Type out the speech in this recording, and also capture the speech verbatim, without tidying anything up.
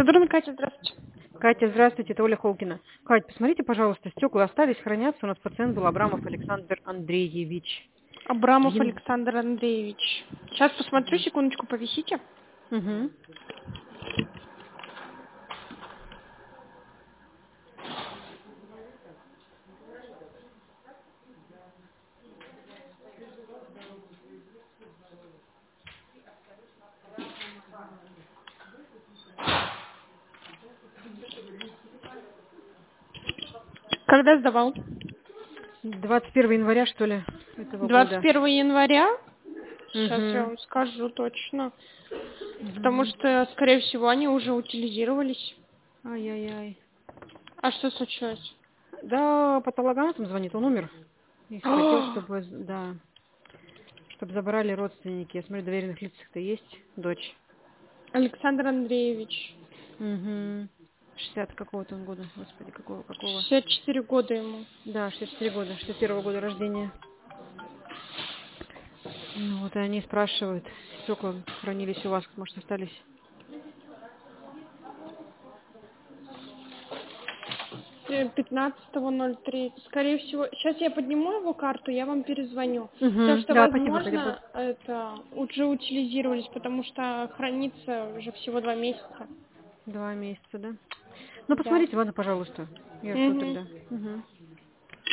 Дурна Катя, здравствуйте. Катя, здравствуйте, это Оля Холкина. Катя, посмотрите, пожалуйста, стекла остались, хранятся. У нас пациент был Абрамов Александр Андреевич. Абрамов Ин- Александр Андреевич. Сейчас посмотрю, секундочку, повисите. Мгм. Когда сдавал? двадцать первого января, что ли, этого двадцать года. первого января? Сейчас я Угу. вам скажу точно. Потому Угу. что, скорее всего, они уже утилизировались. Ай-яй-яй. А что случилось? Да, патологоанатом звонит, он умер. И хотел, О, чтобы, да, чтобы забрали родственники. Я смотрю, доверенных лицах-то есть дочь. Александр Андреевич. Угу. шестьдесят какого-то он года, господи, какого, какого. шестьдесят четыре года ему. Да, шестьдесят четыре года, шестьдесят первого года рождения. Ну вот и они спрашивают, стекла хранились у вас, может, остались? пятнадцатого ноль три. Скорее всего, сейчас я подниму его карту, я вам перезвоню. Потому Угу. что, Да, спасибо, Катя. возможно, это уже утилизировались, потому что хранится уже всего два месяца. Два месяца, да? Ну, Да. посмотрите, ладно, пожалуйста. Я жду Угу. тогда. Угу.